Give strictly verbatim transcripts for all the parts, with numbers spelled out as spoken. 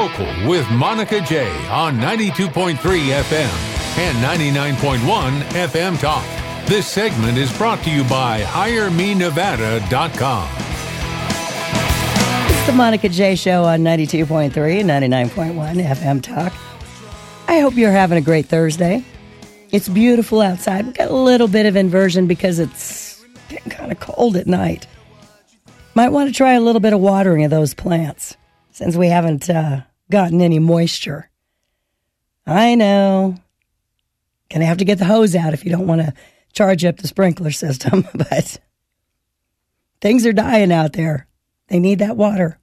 Local with Monica J on ninety-two point three F M and ninety-nine point one F M Talk. This segment is brought to you by hire me nevada dot com. It's the Monica J Show on ninety-two point three and ninety-nine point one F M Talk. I hope you're having a great Thursday. It's beautiful outside. We've got a little bit of inversion because it's getting kind of cold at night. Might want to try a little bit of watering of those plants since we haven't uh, gotten any moisture. I know. Gonna have to get the hose out if you don't want to charge up the sprinkler system, but things are dying out there. They need that water.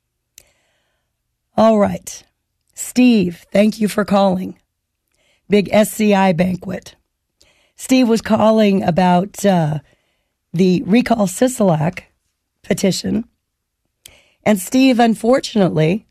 All right. Steve, thank you for calling. Big S C I banquet. Steve was calling about uh, the Recall Sisolak petition. And Steve, unfortunately,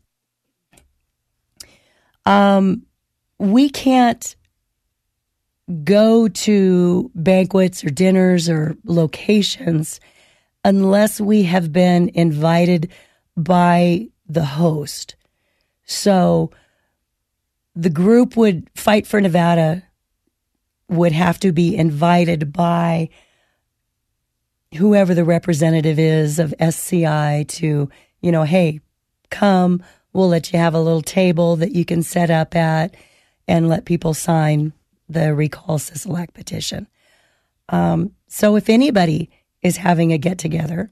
um, we can't go to banquets or dinners or locations unless we have been invited by the host. So the group would Fight for Nevada would have to be invited by whoever the representative is of S C I to, you know, hey, come, we'll let you have a little table that you can set up at and let people sign the Recall Sisolak petition. Um, so if anybody is having a get-together,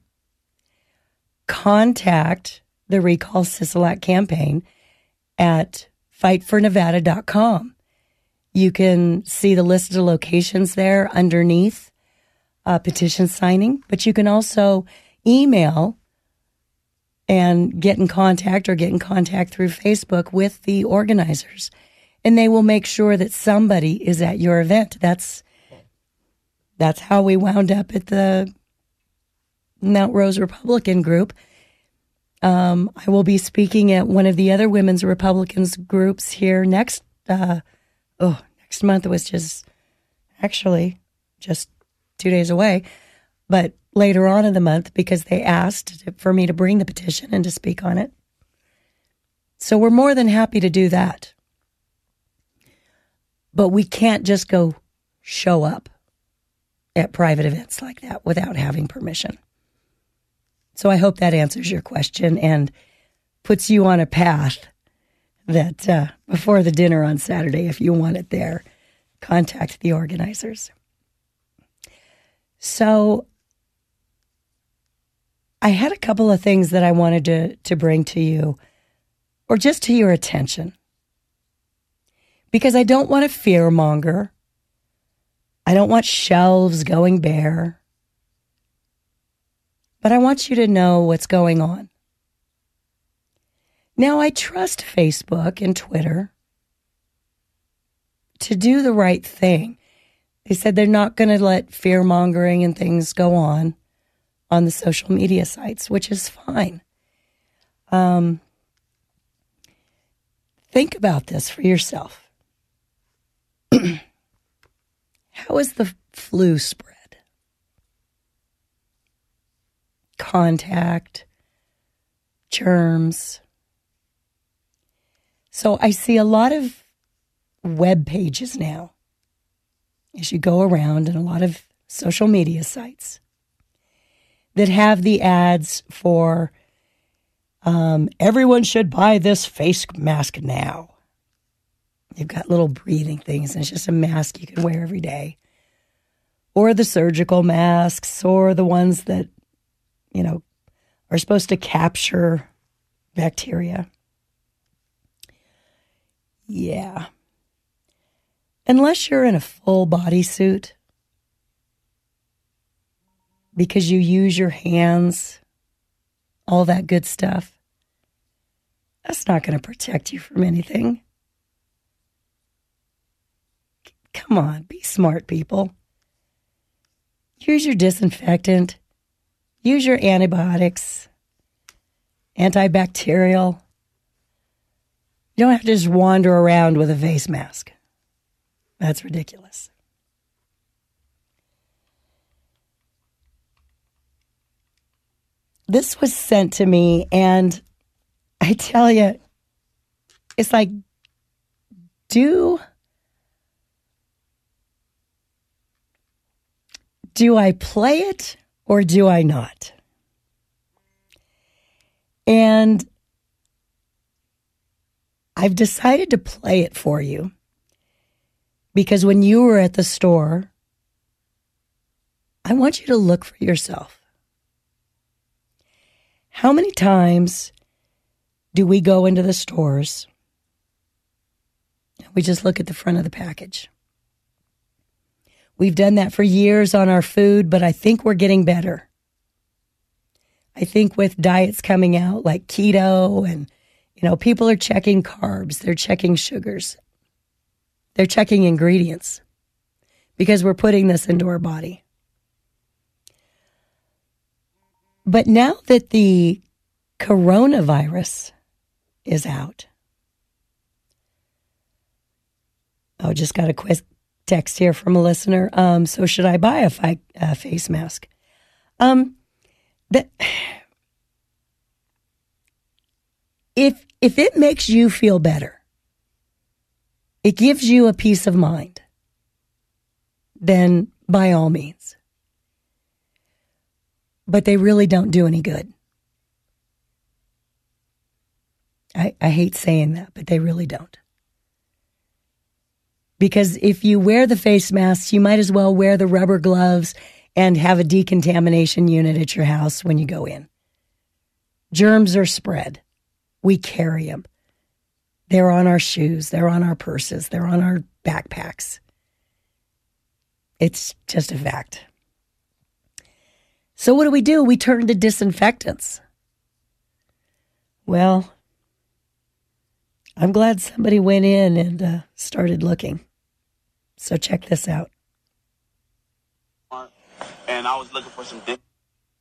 contact the Recall Sisolak campaign at fight for nevada dot com. You can see the list of locations there underneath uh, petition signing, but you can also email and get in contact or get in contact through Facebook with the organizers. And they will make sure that somebody is at your event. That's that's how we wound up at the Mount Rose Republican group. Um, I will be speaking at one of the other women's Republicans groups here next. Uh, oh, next month. It was just actually just two days away, but later on in the month because they asked for me to bring the petition and to speak on it. So we're more than happy to do that. But we can't just go show up at private events like that without having permission. So I hope that answers your question and puts you on a path that uh, before the dinner on Saturday, if you want it there, contact the organizers. So I had a couple of things that I wanted to, to bring to you, or just to your attention. Because I don't want to fearmonger. I don't want shelves going bare. But I want you to know what's going on. Now, I trust Facebook and Twitter to do the right thing. They said they're not going to let fear-mongering and things go on on the social media sites, which is fine. Um, think about this for yourself. How is the flu spread? Contact, germs. So I see a lot of web pages now as you go around and a lot of social media sites that have the ads for um, everyone should buy this face mask now. You've got little breathing things, and it's just a mask you can wear every day. Or the surgical masks, or the ones that, you know, are supposed to capture bacteria. Yeah. Unless you're in a full bodysuit, because you use your hands, all that good stuff, that's not going to protect you from anything. Come on, be smart, people. Use your disinfectant. Use your antibiotics, antibacterial. You don't have to just wander around with a face mask. That's ridiculous. This was sent to me, and I tell you, it's like, do, do I play it or do I not? And I've decided to play it for you because when you were at the store, I want you to look for yourself. How many times do we go into the stores and we just look at the front of the package? We've done that for years on our food, but I think we're getting better. I think with diets coming out like keto and, you know, people are checking carbs, they're checking sugars, they're checking ingredients because we're putting this into our body. But now that the coronavirus is out, oh, just got a quick text here from a listener. Um, so should I buy a fi- uh, face mask? Um, that if if it makes you feel better, it gives you a peace of mind, then by all means. But they really don't do any good. I, I hate saying that, but they really don't. Because if you wear the face masks, you might as well wear the rubber gloves and have a decontamination unit at your house when you go in. Germs are spread. We carry them. They're on our shoes. They're on our purses. They're on our backpacks. It's just a fact. So what do we do? We turn to disinfectants. Well, I'm glad somebody went in and uh, started looking. So check this out. And I was looking for some dip.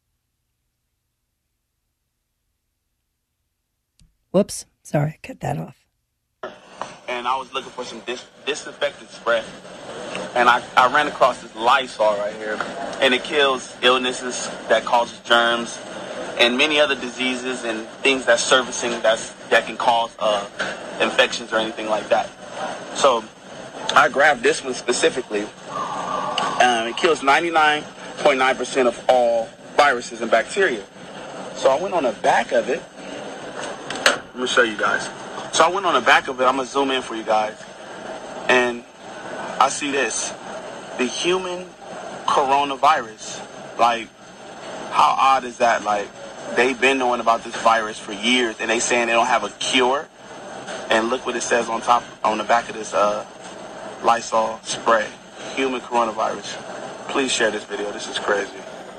Whoops. Sorry, I cut that off. And I was looking for some dis- disinfectant spray. And I, I ran across this Lysol right here. And it kills illnesses that causes germs and many other diseases and things that's surfacing that's, that can cause uh, infections or anything like that. So I grabbed this one specifically. Um, it kills ninety-nine point nine percent of all viruses and bacteria. So I went on the back of it. Let me show you guys. So I went on the back of it. I'm going to zoom in for you guys. And I see this. The human coronavirus. Like, how odd is that? Like, they've been knowing about this virus for years, and they saying they don't have a cure. And look what it says on top, on the back of this uh, Lysol spray. Human coronavirus. Please share this video. This is crazy.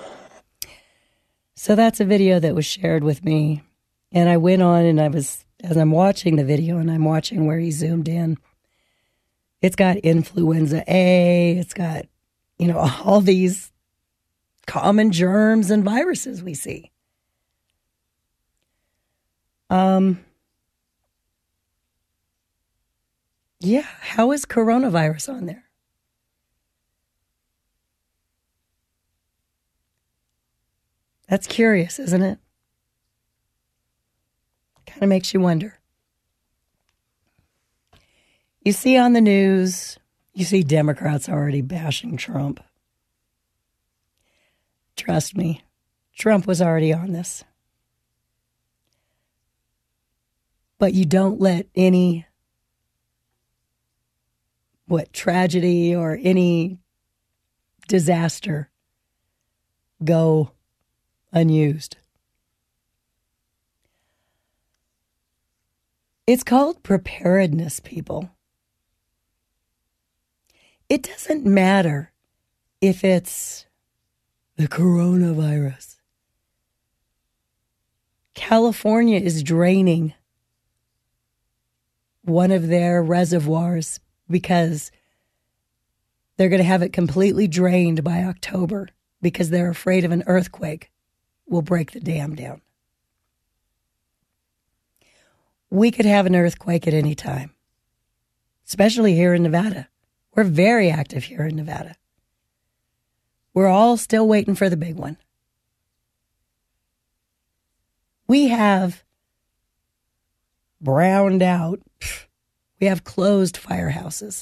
So that's a video that was shared with me. And I went on and I was, as I'm watching the video and I'm watching where he zoomed in, it's got influenza A, it's got, you know, all these common germs and viruses we see. Um, yeah, how is coronavirus on there? That's curious, isn't it? Kind of makes you wonder. You see on the news, you see Democrats already bashing Trump. Trust me, Trump was already on this. But you don't let any, what, tragedy or any disaster go unused. It's called preparedness, people. It doesn't matter if it's the coronavirus. California is draining one of their reservoirs because they're going to have it completely drained by October because they're afraid of an earthquake will break the dam down. We could have an earthquake at any time, especially here in Nevada. We're very active here in Nevada. We're all still waiting for the big one. We have browned out. We have closed firehouses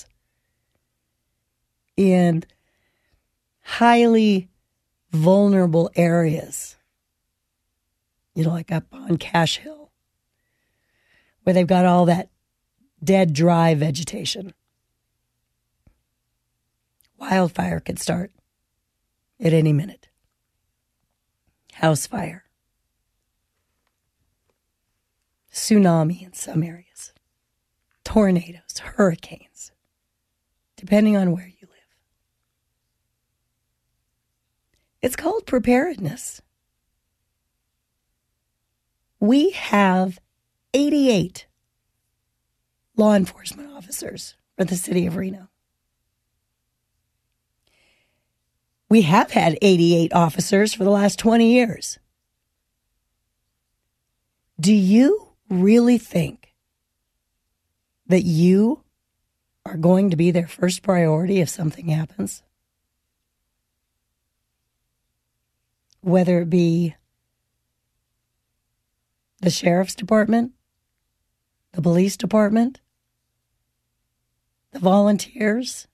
in highly vulnerable areas, you know, like up on Cash Hill, where they've got all that dead, dry vegetation. Wildfire could start at any minute. House fire. Tsunami in some areas. Tornadoes, hurricanes, depending on where you live. It's called preparedness. We have eighty-eight law enforcement officers for the city of Reno. We have had eighty-eight officers for the last twenty years. Do you really think that you are going to be their first priority if something happens? Whether it be the sheriff's department, the police department, the volunteers,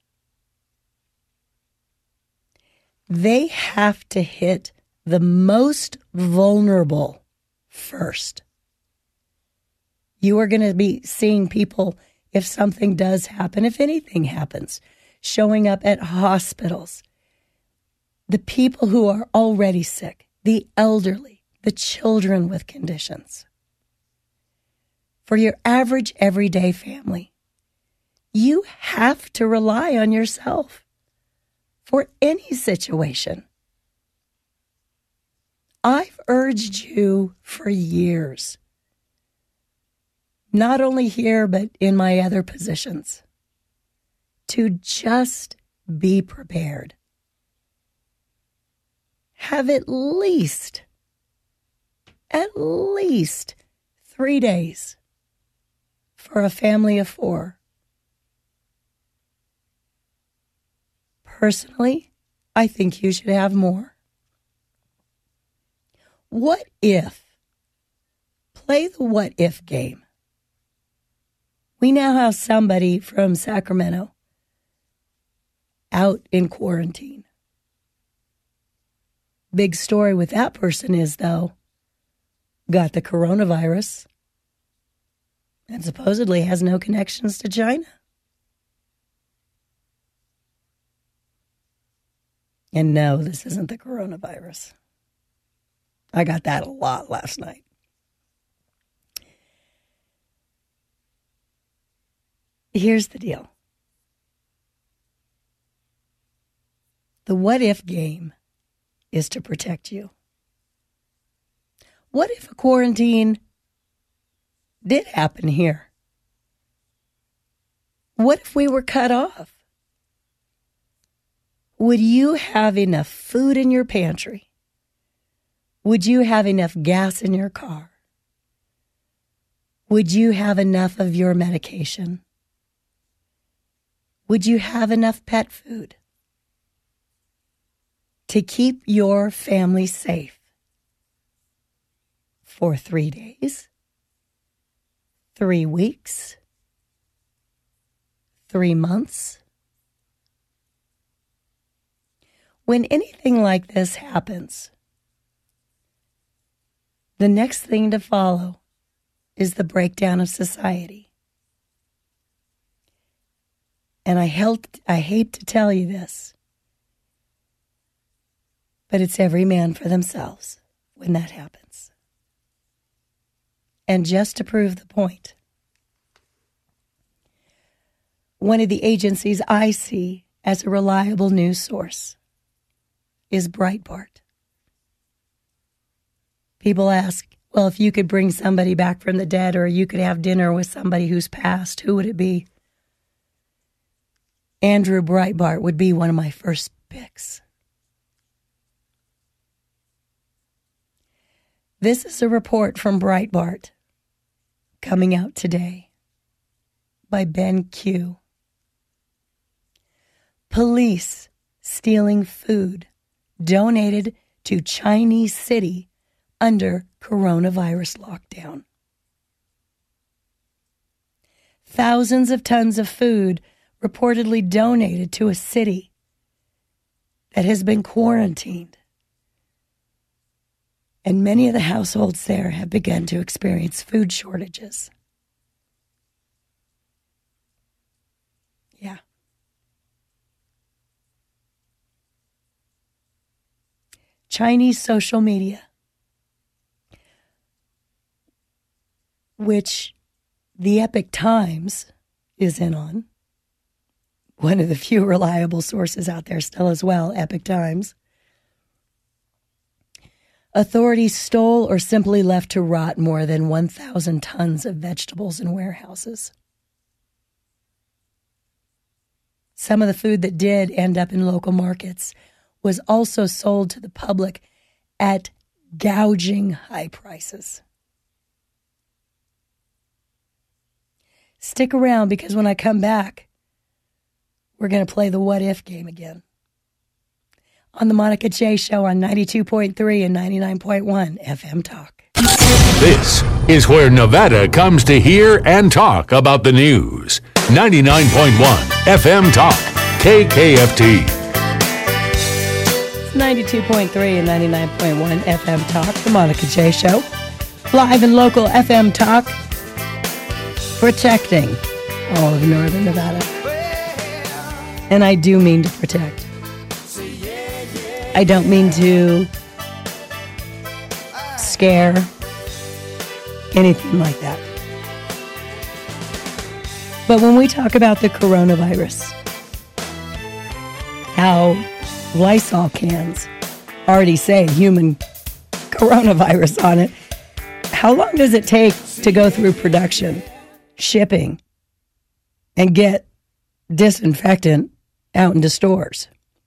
they have to hit the most vulnerable first. You are going to be seeing people, if something does happen, if anything happens, showing up at hospitals. The people who are already sick, the elderly, the children with conditions. For your average everyday family, you have to rely on yourself for any situation. I've urged you for years, not only here, but in my other positions, to just be prepared. Have at least, at least three days for a family of four. Personally, I think you should have more. What if? Play the what if game. We now have somebody from Sacramento out in quarantine. Big story with that person is, though, got the coronavirus and supposedly has no connections to China. And no, this isn't the coronavirus. I got that a lot last night. Here's the deal. The what if game is to protect you. What if a quarantine did happen here? What if we were cut off? Would you have enough food in your pantry? Would you have enough gas in your car? Would you have enough of your medication? Would you have enough pet food to keep your family safe for three days, three weeks, three months? When anything like this happens, the next thing to follow is the breakdown of society. And I, held, I hate to tell you this, but it's every man for themselves when that happens. And just to prove the point, one of the agencies I see as a reliable news source is Breitbart. People ask, well, if you could bring somebody back from the dead or you could have dinner with somebody who's passed, who would it be? Andrew Breitbart would be one of my first picks. This is a report from Breitbart coming out today by Ben Q. Police stealing food donated to Chinese city under coronavirus lockdown. thousands of tons of food reportedly donated to a city that has been quarantined. And many of the households there have begun to experience food shortages. Yeah. Chinese social media, which the Epoch Times is in on, one of the few reliable sources out there still as well, Epoch Times. Authorities stole or simply left to rot more than one thousand tons of vegetables in warehouses. Some of the food that did end up in local markets was also sold to the public at gouging high prices. Stick around, because when I come back, we're going to play the what if game again on the Monica J Show on ninety-two point three and ninety-nine point one F M Talk. This is where Nevada comes to hear and talk about the news. ninety-nine point one F M Talk, K K F T. It's ninety-two point three and ninety-nine point one F M Talk, the Monica J Show. Live and local F M Talk, protecting all of Northern Nevada. And I do mean to protect. I don't mean to scare, anything like that. But when we talk about the coronavirus, how Lysol cans already say human coronavirus on it, how long does it take to go through production, shipping, and get disinfectant out into stores?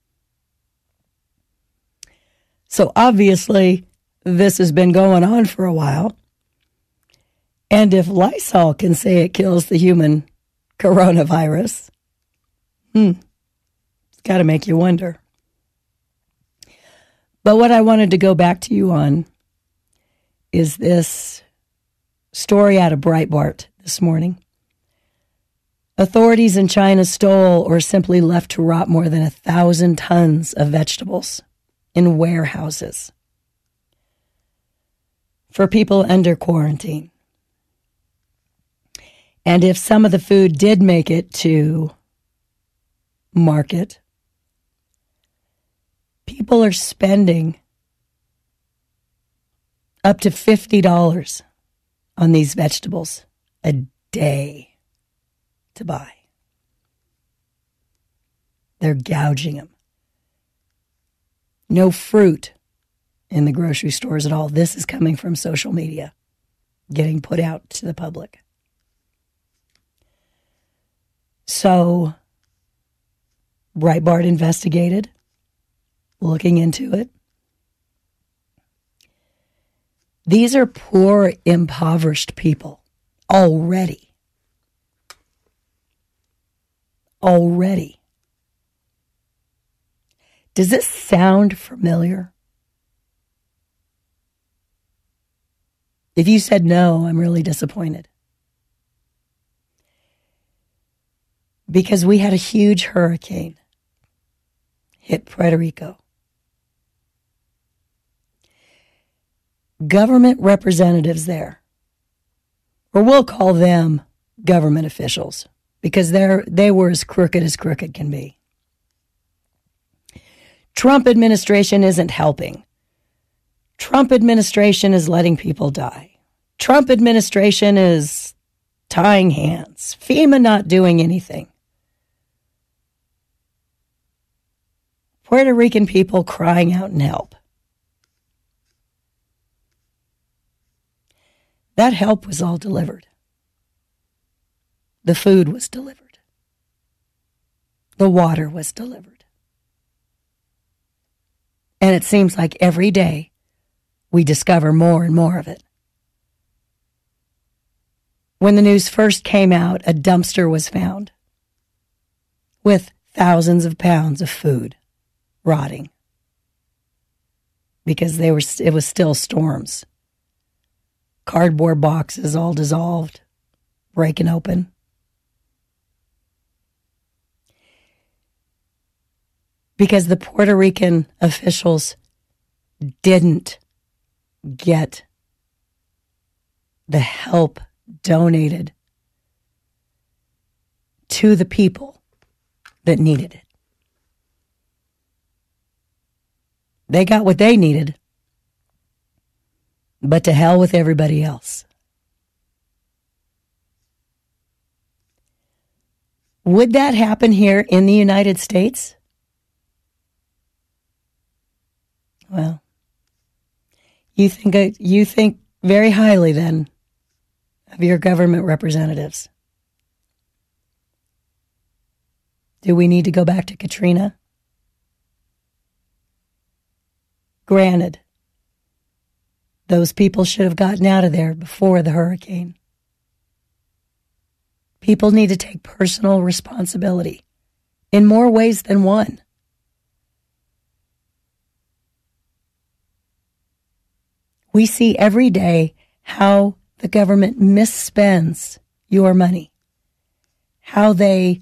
So obviously, this has been going on for a while. And if Lysol can say it kills the human coronavirus, hmm, it's got to make you wonder. But what I wanted to go back to you on is this story out of Breitbart this morning. Authorities in China stole or simply left to rot more than a thousand tons of vegetables in warehouses for people under quarantine. And if some of the food did make it to market, people are spending up to fifty dollars on these vegetables a day to buy. They're gouging them. No fruit in the grocery stores at all. This is coming from social media, getting put out to the public. So, Breitbart investigated, looking into it. These are poor, impoverished people already. Already. Does this sound familiar? If you said no, I'm really disappointed. Because we had a huge hurricane hit Puerto Rico. Government representatives there, or we'll call them government officials, because they're they were as crooked as crooked can be. Trump administration isn't helping. Trump administration is letting people die. Trump administration is tying hands. FEMA not doing anything. Puerto Rican people crying out in help. That help was all delivered. The food was delivered. The water was delivered. And it seems like every day we discover more and more of it. When the news first came out, a dumpster was found with thousands of pounds of food rotting because they were it was still storms. Cardboard boxes all dissolved, breaking open, because the Puerto Rican officials didn't get the help donated to the people that needed it. They got what they needed, but to hell with everybody else. Would that happen here in the United States? Well, you think you think very highly then of your government representatives. Do we need to go back to Katrina? Granted, those people should have gotten out of there before the hurricane. People need to take personal responsibility in more ways than one. We see every day how the government misspends your money, how they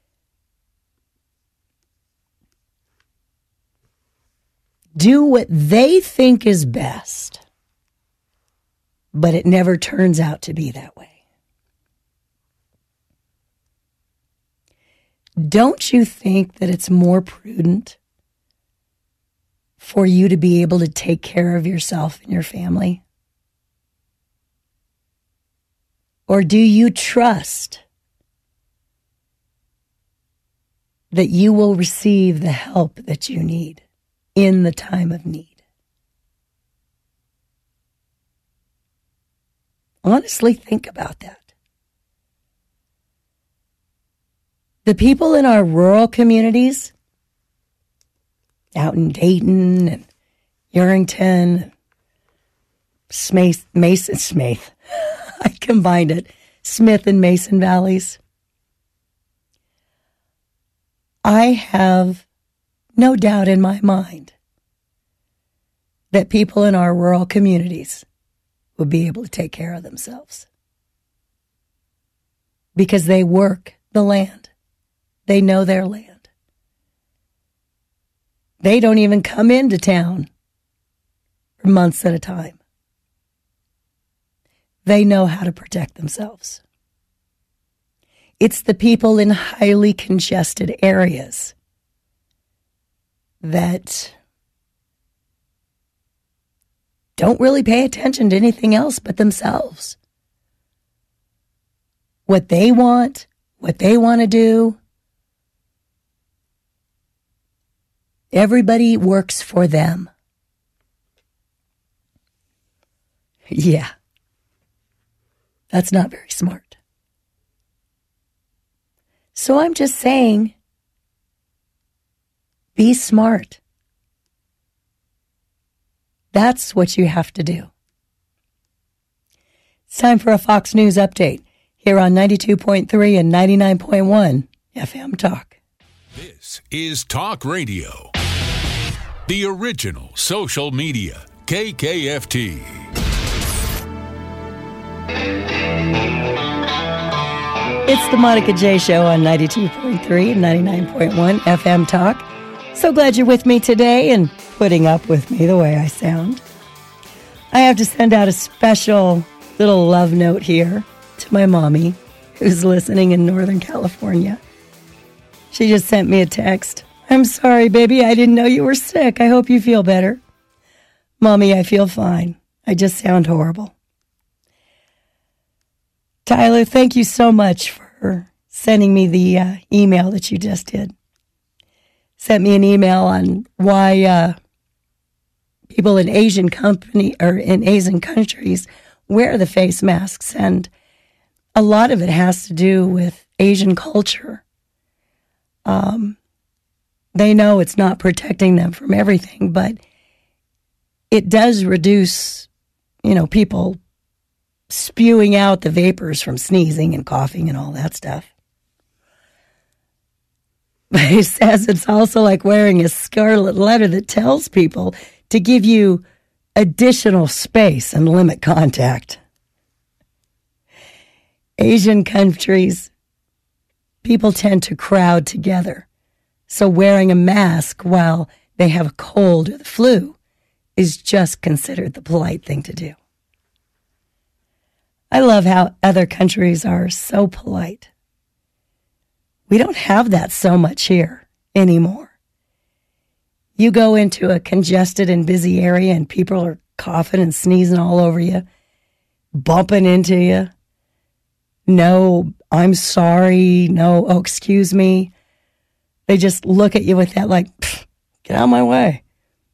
do what they think is best, but it never turns out to be that way. Don't you think that it's more prudent for you to be able to take care of yourself and your family? Or do you trust that you will receive the help that you need in the time of need? Honestly, think about that. The people in our rural communities, out in Dayton and Yerington, and Smith, Mason, Smith, I combined it, Smith and Mason Valleys. I have no doubt in my mind that people in our rural communities will be able to take care of themselves because they work the land. They know their land. They don't even come into town for months at a time. They know how to protect themselves. It's the people in highly congested areas that don't really pay attention to anything else but themselves. What they want, what they want to do. Everybody works for them. Yeah. That's not very smart. So I'm just saying, be smart. That's what you have to do. It's time for a Fox News update here on ninety-two point three and ninety-nine point one F M Talk. This is Talk Radio. The original social media, K K F T. It's the Monica J Show on ninety-two point three and ninety-nine point one F M Talk. So glad you're with me today and putting up with me the way I sound. I have to send out a special little love note here to my mommy, who's listening in Northern California. She just sent me a text. I'm sorry, baby. I didn't know you were sick. I hope you feel better. Mommy, I feel fine. I just sound horrible. Tyler, thank you so much for sending me the uh, email that you just did. Sent me an email on why uh, people in Asian company or in Asian countries wear the face masks, and a lot of it has to do with Asian culture. Um, they know it's not protecting them from everything, but it does reduce, you know, people spewing out the vapors from sneezing and coughing and all that stuff. But he says it's also like wearing a scarlet letter that tells people to give you additional space and limit contact. Asian countries, people tend to crowd together. So wearing a mask while they have a cold or the flu is just considered the polite thing to do. I love how other countries are so polite. We don't have that so much here anymore. You go into a congested and busy area and people are coughing and sneezing all over you, bumping into you. No, I'm sorry. No, oh, excuse me. They just look at you with that like, get out of my way.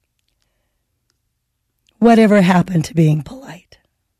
Whatever happened to being polite?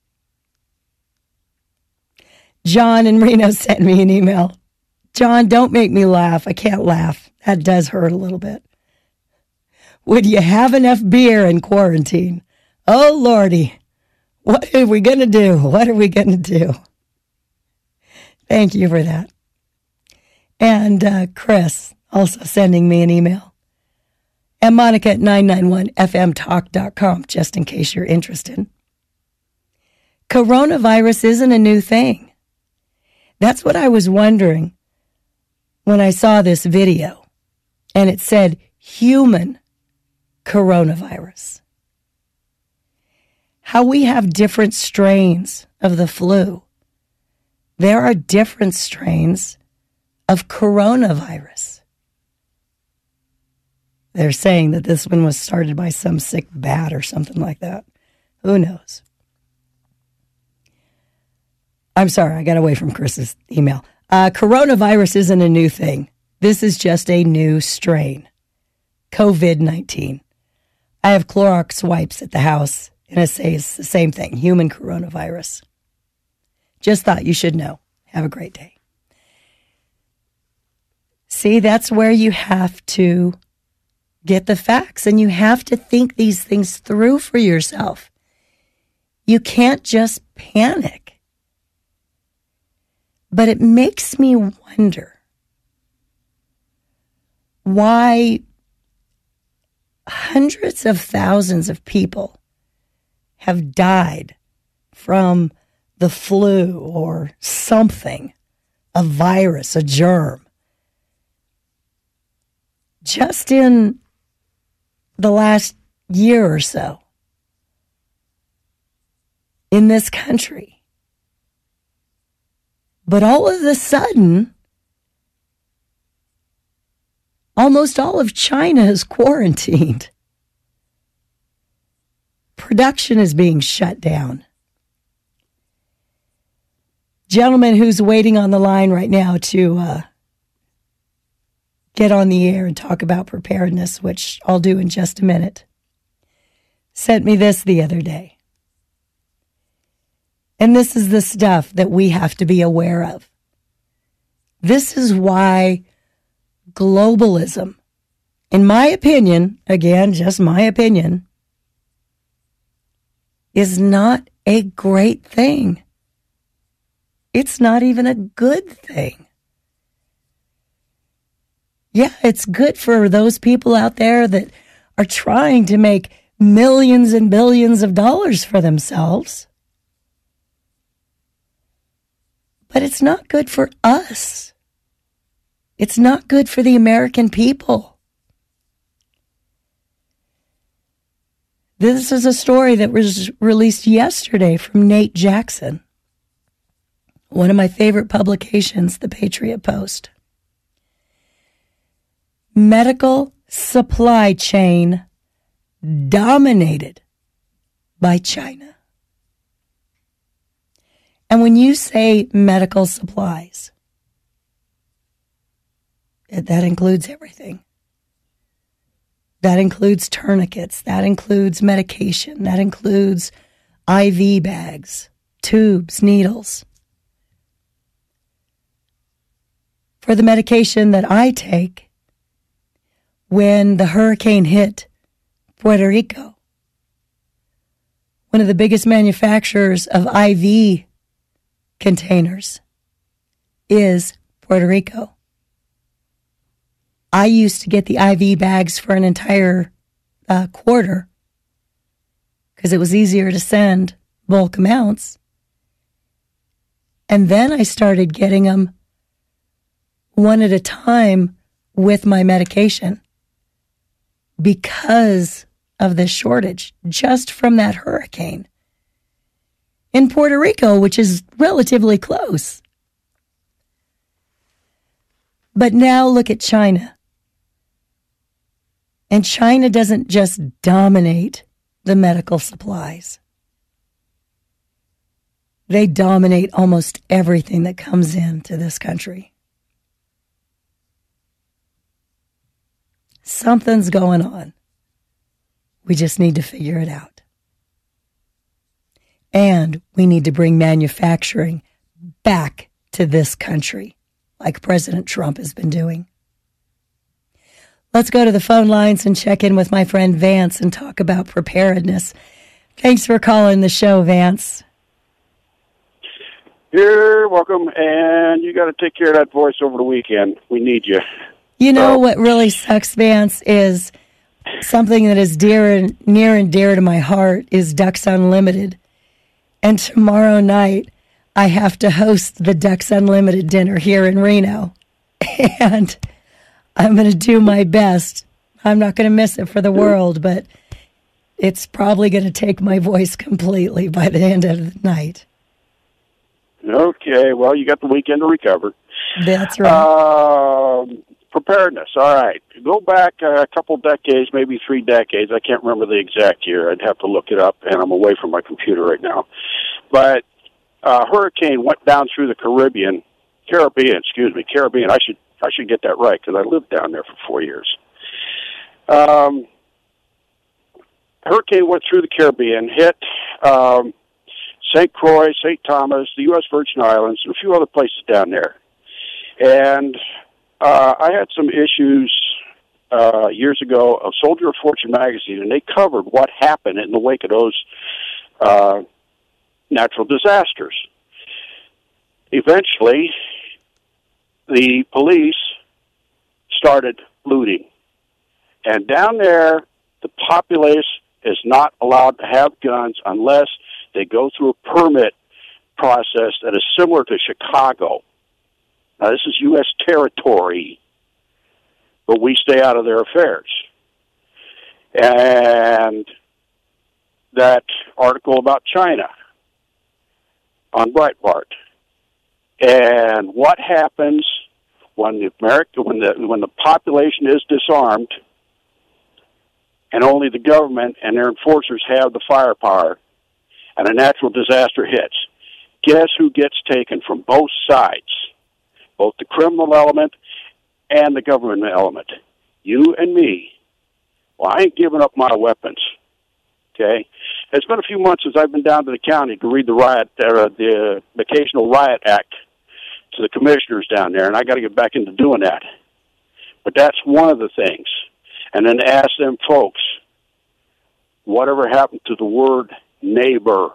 John in Reno sent me an email. John, don't make me laugh. I can't laugh. That does hurt a little bit. Would you have enough beer in quarantine? Oh, Lordy. What are we going to do? What are we going to do? Thank you for that. And uh, Chris also sending me an email. And Monica at nine nine one f m talk dot com, just in case you're interested. Coronavirus isn't a new thing. That's what I was wondering when I saw this video. And it said human coronavirus. How we have different strains of the flu. There are different strains of coronavirus. They're saying that this one was started by some sick bat or something like that. Who knows? I'm sorry, I got away from Chris's email. Uh, coronavirus isn't a new thing. This is just a new strain. covid nineteen. I have Clorox wipes at the house, and it says the same thing, human coronavirus. Just thought you should know. Have a great day. See, that's where you have to get the facts, and you have to think these things through for yourself. You can't just panic. But it makes me wonder why hundreds of thousands of people have died from the flu or something, a virus, a germ, just in the last year or so in this country. But all of a sudden, almost all of China is quarantined. Production is being shut down. Gentleman who's waiting on the line right now to uh, get on the air and talk about preparedness, which I'll do in just a minute, sent me this the other day. And this is the stuff that we have to be aware of. This is why globalism, in my opinion, again, just my opinion, is not a great thing. It's not even a good thing. Yeah, it's good for those people out there that are trying to make millions and billions of dollars for themselves. But it's not good for us. It's not good for the American people. This is a story that was released yesterday from Nate Jackson, one of my favorite publications, the Patriot Post. Medical supply chain dominated by China. And when you say medical supplies, that includes everything. That includes tourniquets. That includes medication. That includes I V bags, tubes, needles. For the medication that I take, when the hurricane hit Puerto Rico, one of the biggest manufacturers of I V containers is Puerto Rico. I used to get the I V bags for an entire uh, quarter because it was easier to send bulk amounts. And then I started getting them one at a time with my medication because of this shortage, just from that hurricane. In Puerto Rico, which is relatively close. But now look at China. And China doesn't just dominate the medical supplies. They dominate almost everything that comes into this country. Something's going on. We just need to figure it out. And we need to bring manufacturing back to this country, like President Trump has been doing. Let's go to the phone lines and check in with my friend Vance and talk about preparedness. Thanks for calling the show, Vance. You're welcome, and you got to take care of that voice over the weekend. We need you. You know so. what really sucks, Vance, is something that is dear and near and dear to my heart is Ducks Unlimited. And tomorrow night, I have to host the Ducks Unlimited dinner here in Reno. And I'm going to do my best. I'm not going to miss it for the world, but it's probably going to take my voice completely by the end of the night. Okay, well, you got the weekend to recover. That's right. Um, preparedness, all right. Go back a couple decades, maybe three decades. I can't remember the exact year. I'd have to look it up, and I'm away from my computer right now. But a hurricane went down through the Caribbean, Caribbean, excuse me, Caribbean. I should I should get that right because I lived down there for four years. Um, hurricane went through the Caribbean, hit um, Saint Croix, Saint Thomas, the U S Virgin Islands, and a few other places down there. And uh, I had some issues uh, years ago of Soldier of Fortune magazine, and they covered what happened in the wake of those uh, natural disasters. Eventually, the police started looting. And down there, the populace is not allowed to have guns unless they go through a permit process that is similar to Chicago. Now, this is U S territory, but we stay out of their affairs. And that article about China on Breitbart. And what happens when the America, when the when the population is disarmed, and only the government and their enforcers have the firepower, and a natural disaster hits? Guess who gets taken from both sides, both the criminal element and the government element? You and me. Well, I ain't giving up my weapons. Okay, it's been a few months since I've been down to the county to read the riot, uh, the Occasional Riot Act to the commissioners down there, and I got to get back into doing that. But that's one of the things. And then ask them folks, whatever happened to the word neighbor?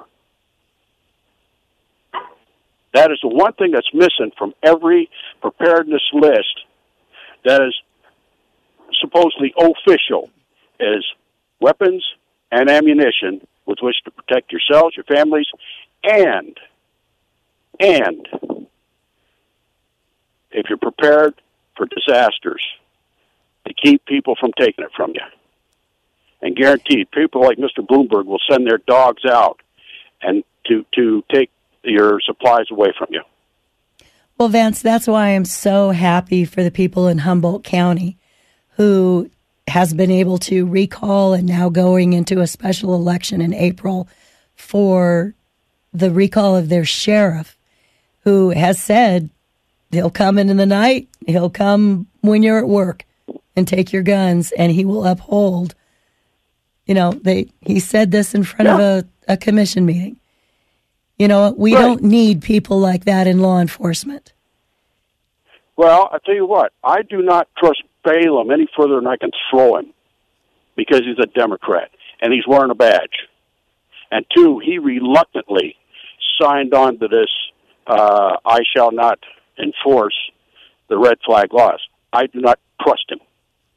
That is the one thing that's missing from every preparedness list that is supposedly official, is weapons and ammunition with which to protect yourselves, your families, and, and if you're prepared for disasters, to keep people from taking it from you. And guaranteed, people like Mister Bloomberg will send their dogs out and to, to take your supplies away from you. Well, Vance, that's why I'm so happy for the people in Humboldt County who has been able to recall and now going into a special election in April for the recall of their sheriff, who has said he'll come in in the night, he'll come when you're at work and take your guns, and he will uphold. You know, they he said this in front yeah. of a, a commission meeting. You know, we right. don't need people like that in law enforcement. Well, I tell you what, I do not trust Balaam any further than I can throw him, because he's a Democrat and he's wearing a badge. And two, he reluctantly signed on to this uh, I shall not enforce the red flag laws. I do not trust him.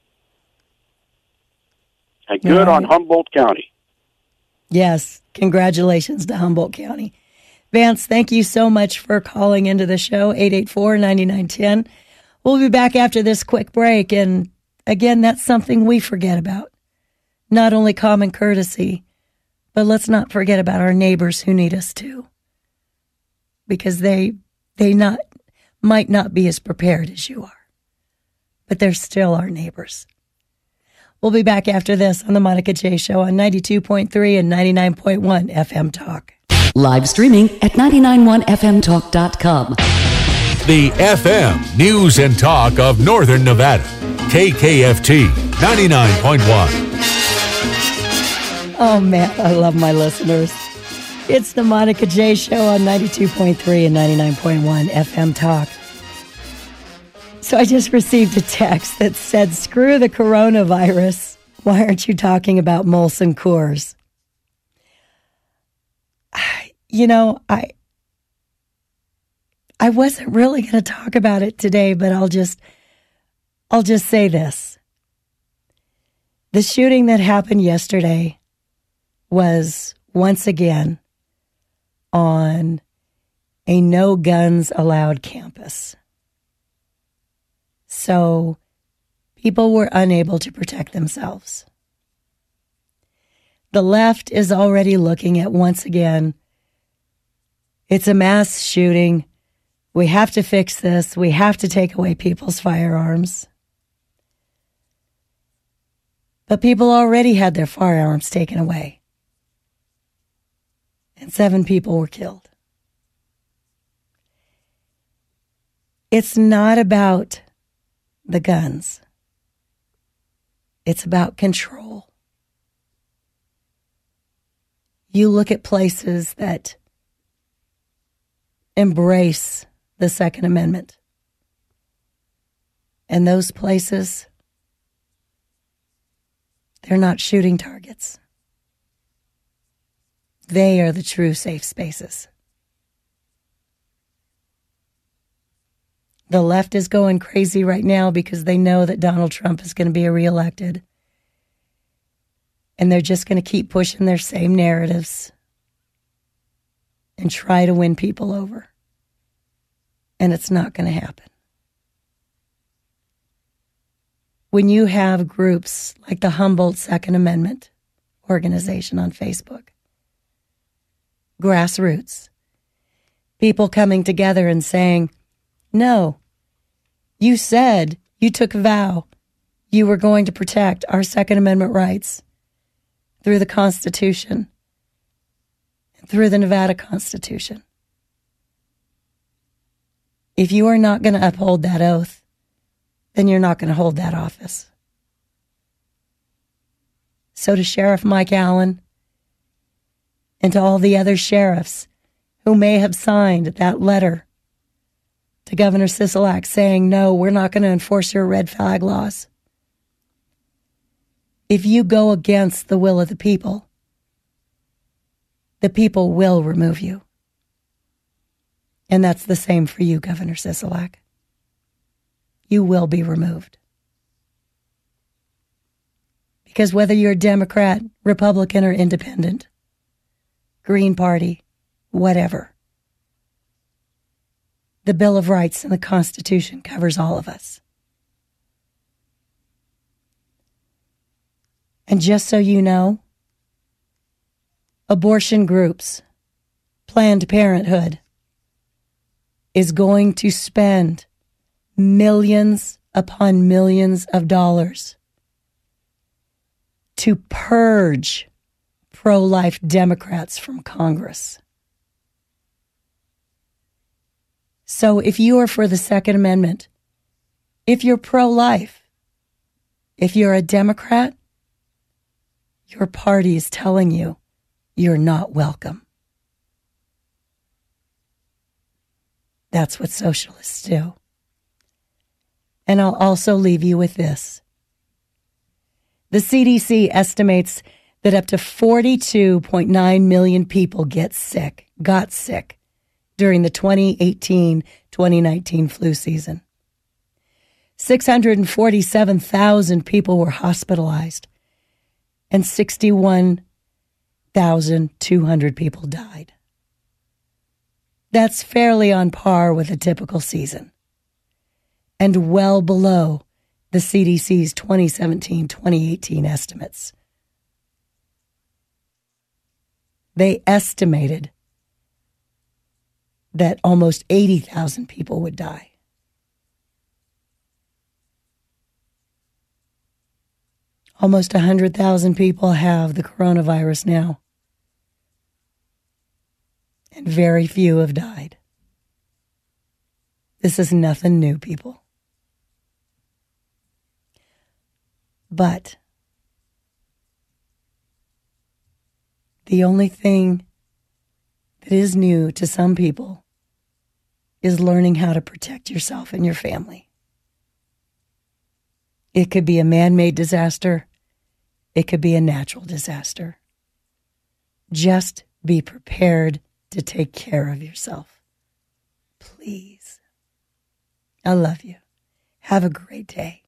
And good right. on Humboldt County. Yes, congratulations to Humboldt County. Vance, thank you so much for calling into the show, eight eight four, nine nine one zero. We'll be back after this quick break. And again, that's something we forget about. Not only common courtesy, but let's not forget about our neighbors who need us too. Because they they not might not be as prepared as you are. But they're still our neighbors. We'll be back after this on the Monica J Show on ninety-two point three and ninety-nine point one F M Talk. Live streaming at nine nine one F M talk dot com. The F M News and Talk of Northern Nevada. K K F T ninety-nine point one. Oh, man, I love my listeners. It's the Monica J Show on ninety-two point three and ninety-nine point one F M Talk. So I just received a text that said, screw the coronavirus. Why aren't you talking about Molson Coors? You know, I I wasn't really going to talk about it today, but I'll just I'll just say this. The shooting that happened yesterday was once again on a no guns allowed campus. So people were unable to protect themselves. The left is already looking at, once again, it's a mass shooting. We have to fix this. We have to take away people's firearms. But people already had their firearms taken away. And seven people were killed. It's not about the guns. It's about control. You look at places that embrace the Second Amendment, and those places, they're not shooting targets. They are the true safe spaces. The left is going crazy right now because they know that Donald Trump is going to be reelected. And they're just going to keep pushing their same narratives and try to win people over. And it's not going to happen. When you have groups like the Humboldt Second Amendment organization on Facebook, grassroots, people coming together and saying, no, you said, you took a vow, you were going to protect our Second Amendment rights through the Constitution, through the Nevada Constitution. If you are not going to uphold that oath, then you're not going to hold that office. So to Sheriff Mike Allen and to all the other sheriffs who may have signed that letter to Governor Sisolak saying, no, we're not going to enforce your red flag laws. If you go against the will of the people, the people will remove you. And that's the same for you, Governor Sisolak. You will be removed. Because whether you're a Democrat, Republican, or Independent, Green Party, whatever, the Bill of Rights and the Constitution covers all of us. And just so you know, abortion groups, Planned Parenthood, is going to spend millions upon millions of dollars to purge pro-life Democrats from Congress. So if you are for the Second Amendment, if you're pro-life, if you're a Democrat, your party is telling you you're not welcome. That's what socialists do. And I'll also leave you with this. The C D C estimates that up to forty-two point nine million people get sick, got sick during the twenty eighteen twenty nineteen flu season. six hundred forty-seven thousand people were hospitalized, and sixty-one thousand two hundred people died. That's fairly on par with a typical season. and well below the C D C's twenty seventeen twenty eighteen estimates. They estimated that almost eighty thousand people would die. Almost one hundred thousand people have the coronavirus now, and very few have died. This is nothing new, people. But the only thing that is new to some people is learning how to protect yourself and your family. It could be a man-made disaster. It could be a natural disaster. Just be prepared to take care of yourself. Please. I love you. Have a great day.